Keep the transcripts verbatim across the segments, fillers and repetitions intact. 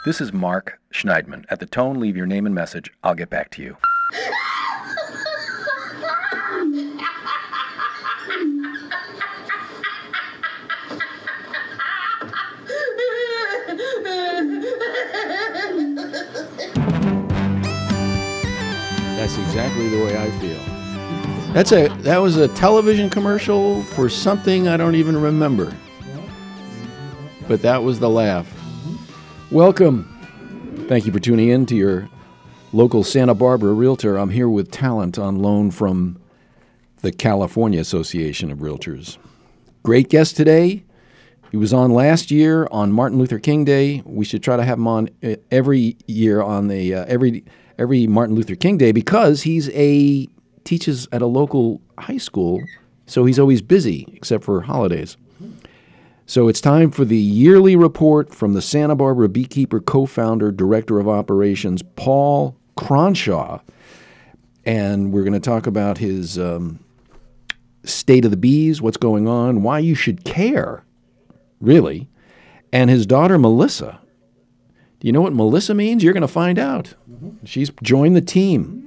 This is Mark Schneidman. At the tone, leave your name and message. I'll get back to you. That's exactly the way I feel. That's a that was a television commercial for something I don't even remember. But that was the laugh. Welcome. Thank you for tuning in to your local Santa Barbara Realtor. I'm here with talent on loan from the California Association of Realtors. Great guest today. He was on last year on Martin Luther King Day. We should try to have him on every year on the uh, every every Martin Luther King Day because he's a teaches at a local high school, so he's always busy except for holidays. So it's time for the yearly report from the Santa Barbara Beekeeper co-founder, director of operations, Paul Cronshaw. And we're going to talk about his um, state of the bees, what's going on, why you should care, really, and his daughter, Melissa. Do you know what Melissa means? You're going to find out. Mm-hmm. She's joined the team.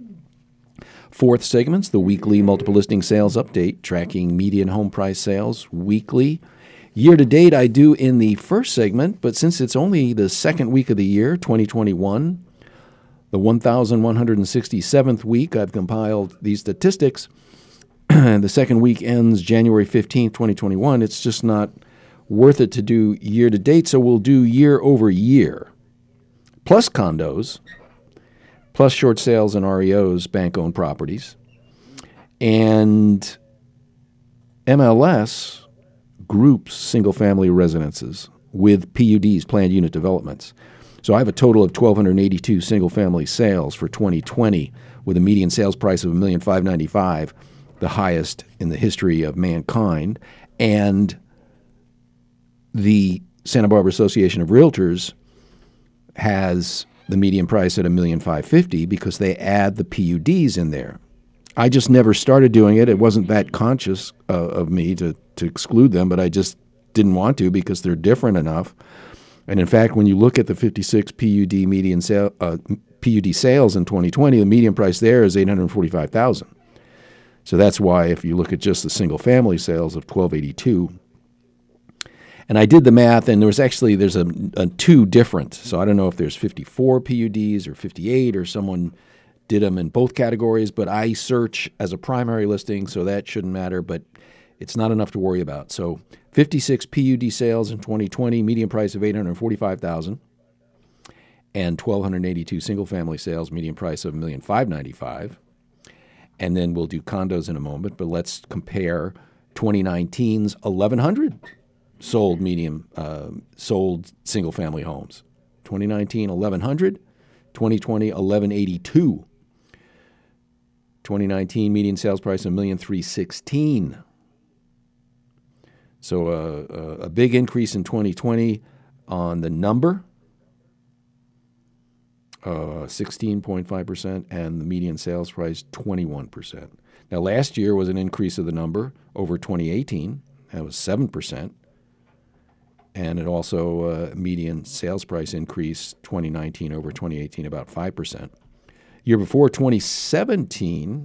Fourth segment's the weekly multiple listing sales update, tracking median home price sales weekly. Year to date, I do in the first segment, but since it's only the second week of the year, twenty twenty-one, the one thousand one hundred sixty-seventh week, I've compiled these statistics. The second week ends January fifteenth, twenty twenty-one. It's just not worth it to do year to date, so we'll do year over year. Plus condos, plus short sales and R E Os, bank-owned properties, and M L S groups single-family residences with P U Ds, planned unit developments. So I have a total of one thousand two hundred eighty-two single-family sales for twenty twenty with a median sales price of one million five hundred ninety-five dollars, the highest in the history of mankind. And the Santa Barbara Association of Realtors has the median price at one million five hundred fifty dollars because they add the P U Ds in there. I just never started doing it. It wasn't that conscious uh, of me to, to exclude them, but I just didn't want to because they're different enough. And in fact, when you look at the fifty-six P U D median sale, uh, P U D sales in twenty twenty, the median price there is eight hundred forty-five thousand dollars. So that's why if you look at just the single-family sales of twelve eighty-two, and I did the math, and there was actually there's a, a two different. So I don't know if there's fifty-four P U Ds or fifty-eight, or someone did them in both categories. But I search as a primary listing, so that shouldn't matter. But it's not enough to worry about. So fifty-six P U D sales in twenty twenty, median price of eight hundred forty-five thousand dollars, and one thousand two hundred eighty-two single-family sales, median price of one million five hundred ninety-five dollars. And then we'll do condos in a moment. But let's compare twenty nineteen's eleven hundred sold medium uh, sold single-family homes. twenty nineteen, eleven hundred. twenty twenty, eleven eighty-two. twenty nineteen median sales price of one million three hundred sixteen dollars. So uh, uh, a big increase in twenty twenty on the number, uh, sixteen point five percent, and the median sales price, twenty-one percent. Now, last year was an increase of the number over twenty eighteen. That was seven percent. And it also, uh, median sales price increase twenty nineteen over twenty eighteen, about five percent. Year before, twenty seventeen,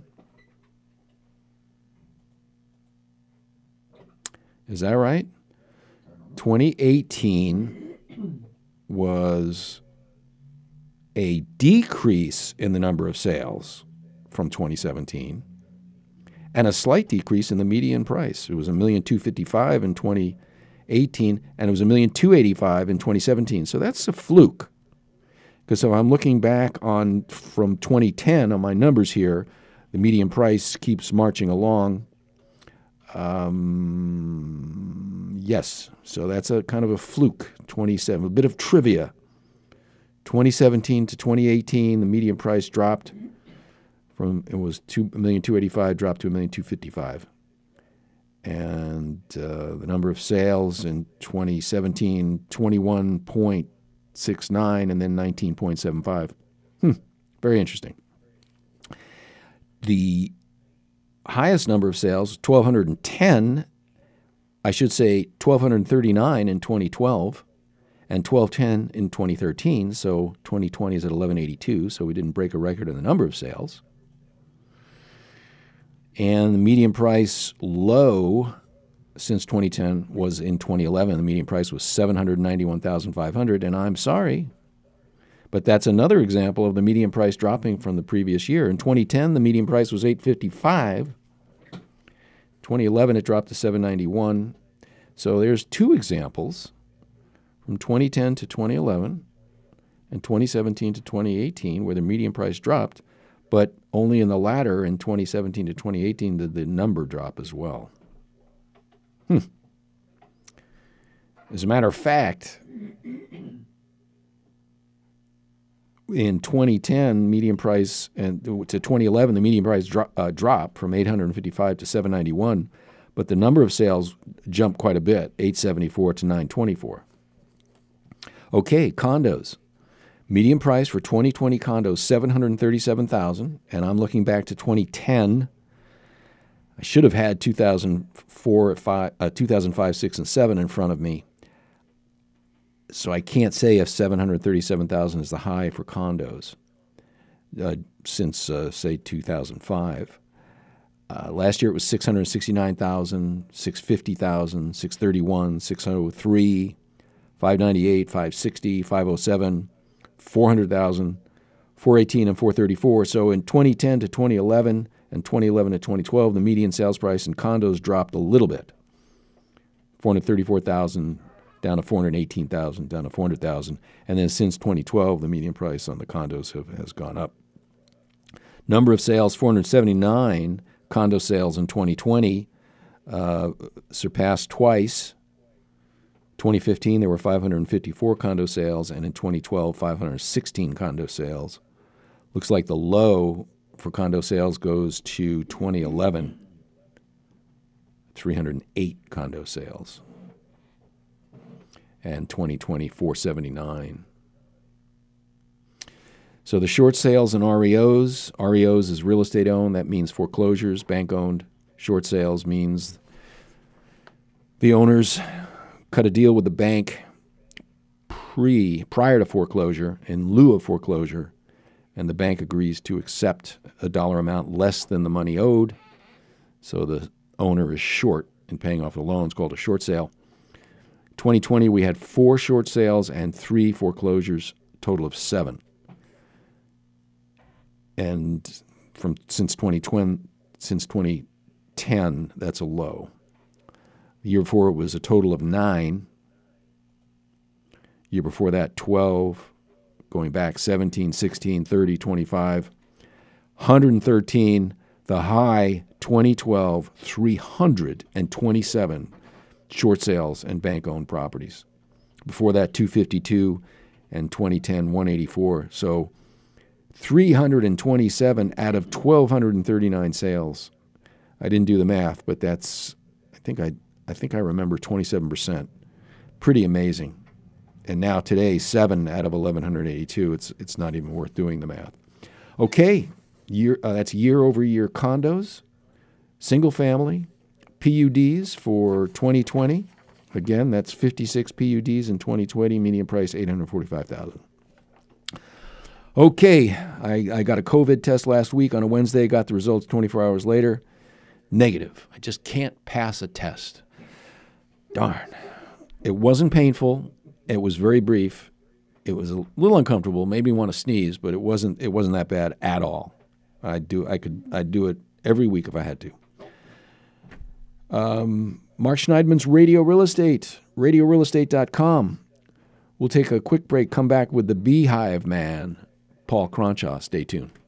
is that right? twenty eighteen was a decrease in the number of sales from twenty seventeen and a slight decrease in the median price. It was one million two hundred fifty-five in twenty eighteen, and it was one million two hundred eighty-five in twenty seventeen. So that's a fluke. Because if I'm looking back on from twenty ten on my numbers here, the median price keeps marching along. Um, yes, so that's a kind of a fluke. twenty-seven, a bit of trivia. twenty seventeen to twenty eighteen, the median price dropped from, it was two million two hundred eighty-five, dropped to one million two hundred fifty-five. And uh, the number of sales in twenty seventeen, twenty-one point six nine, and then nineteen point seven five. Hmm, very interesting. The highest number of sales, one thousand two hundred ten, I should say one thousand two hundred thirty-nine in twenty twelve, and twelve ten in twenty thirteen, so twenty twenty is at eleven eighty-two, so we didn't break a record in the number of sales. And the median price low since twenty ten was in twenty eleven. The median price was seven hundred ninety-one thousand five hundred dollars, and I'm sorry, but that's another example of the median price dropping from the previous year. In twenty ten, the median price was eight hundred fifty-five dollars. twenty eleven, it dropped to seven hundred ninety-one dollars. So there's two examples from twenty ten to twenty eleven and twenty seventeen to twenty eighteen where the median price dropped, but only in the latter, in twenty seventeen to twenty eighteen, did the number drop as well. Hmm. As a matter of fact, in twenty ten, median price, and to twenty eleven, the median price dro- uh, dropped from eight hundred fifty-five to seven hundred ninety-one, but the number of sales jumped quite a bit, eight hundred seventy-four to nine hundred twenty-four. Okay, condos. Median price for twenty twenty condos, seven hundred thirty-seven thousand dollars, and I'm looking back to twenty ten. I should have had two thousand four, five, uh, two thousand five, six, and seven in front of me. So I can't say if seven hundred thirty-seven thousand is the high for condos uh, since, uh, say, two thousand five. Uh, last year it was six hundred sixty-nine thousand, six hundred fifty thousand, six hundred thirty-one, six hundred three, five hundred ninety-eight, five hundred sixty, five hundred seven, four hundred thousand, four hundred eighteen, and four hundred thirty-four. So in twenty ten to twenty eleven and twenty eleven to twenty twelve, the median sales price in condos dropped a little bit, four hundred thirty-four thousand down to four hundred eighteen thousand, down to four hundred thousand. And then since twenty twelve, the median price on the condos have, has gone up. Number of sales, four hundred seventy-nine condo sales in twenty twenty, uh, surpassed twice. twenty fifteen, there were five hundred fifty-four condo sales, and in twenty twelve, five hundred sixteen condo sales. Looks like the low for condo sales goes to twenty eleven, three hundred eight condo sales, and twenty twenty, four hundred seventy-nine. So the short sales and R E Os, R E Os is real estate owned, that means foreclosures, bank owned. Short sales means the owners cut a deal with the bank pre prior to foreclosure, in lieu of foreclosure, and the bank agrees to accept a dollar amount less than the money owed. So the owner is short in paying off the loan. It's called a short sale. twenty twenty, we had four short sales and three foreclosures, total of seven. And from since twenty twenty, since twenty ten, that's a low. The year before, it was a total of nine. Year before that, twelve. Going back, seventeen, sixteen, thirty, twenty-five. one hundred thirteen. The high, twenty twelve, three hundred twenty-seven short sales and bank-owned properties. Before that, two hundred fifty-two, and twenty ten, one hundred eighty-four. So three hundred twenty-seven out of one thousand two hundred thirty-nine sales. I didn't do the math, but that's, I think I I think I remember twenty-seven percent. Pretty amazing. And now today, seven out of eleven eighty-two. It's it's not even worth doing the math. Okay, year uh, that's year over year condos, single family, P U Ds for twenty twenty. Again, that's fifty-six P U Ds in twenty twenty, median price eight hundred forty-five thousand. Okay, I, I got a COVID test last week on a Wednesday, got the results twenty-four hours later. Negative. I just can't pass a test. Darn. It wasn't painful. It was very brief. It was a little uncomfortable, made me want to sneeze, but it wasn't it wasn't that bad at all. I'd do I could I'd do it every week if I had to. Um, Mark Schneidman's Radio Real Estate, radio real estate dot com. We'll take a quick break, come back with the Beehive Man, Paul Cronshaw. Stay tuned.